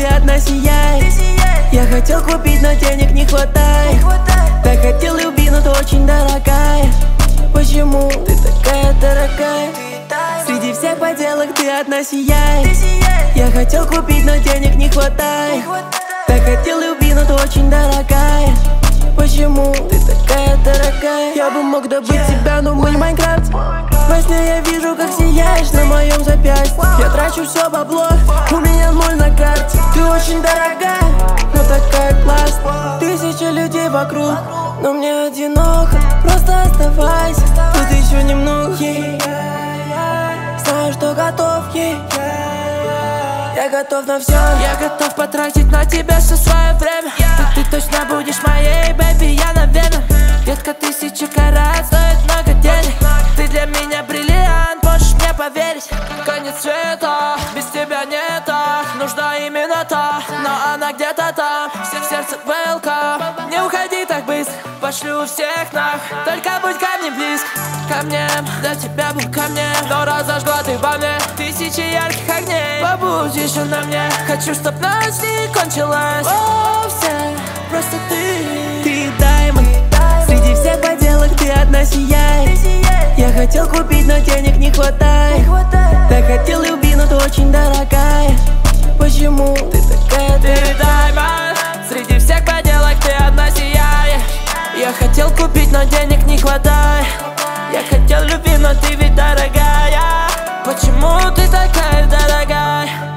ты одна сияешь. Я хотел купить, но денег не хватает. Так хотел любви, но ты очень дорогая. Почему ты такая дорогая? Среди всех поделок ты одна сияешь. Я хотел купить, но денег не хватает. Так хотел любви, но ты очень дорогая. Почему ты такая дорогая? Я бы мог добыть тебя, но мы не Майнкрафт. Во сне я вижу, как сияешь на моем запястье. Я трачу все бабло, у меня 0 на карте. Ты очень дорогая, но такая классная. Тысячи людей вокруг, но мне одиноко. Просто оставайся, тут еще немного. Знаю, что готов ей. Я готов на все. Я готов потратить на тебя все свое время. Ты точно будешь моей, бэби, я наверное. Детка, 1000 карат стоит много денег. Ты для меня бриллиант, можешь мне поверить. Конец света, без тебя нет. Нужна именно та, но она где-то там. Все в сердце welcome. Не уходи так быстро, пошлю всех нах. Только будь ко мне близко, ко мне. Для тебя был ко мне, но разожгла ты во мне 1000 ярких огней. Побудь еще на мне, хочу, чтоб ночь не кончилась. О, все, просто ты. Ты даймонд, среди всех поделок ты одна сияешь. Я хотел купить, но денег не хватает. Так хотел любви, но ты очень дорогая. Почему ты такая? Ты даймонд, среди всех поделок ты одна сияешь. Я хотел купить, но денег не хватает. Я хотел любви, но ты ведь дорогая. Почему ты такая дорогая?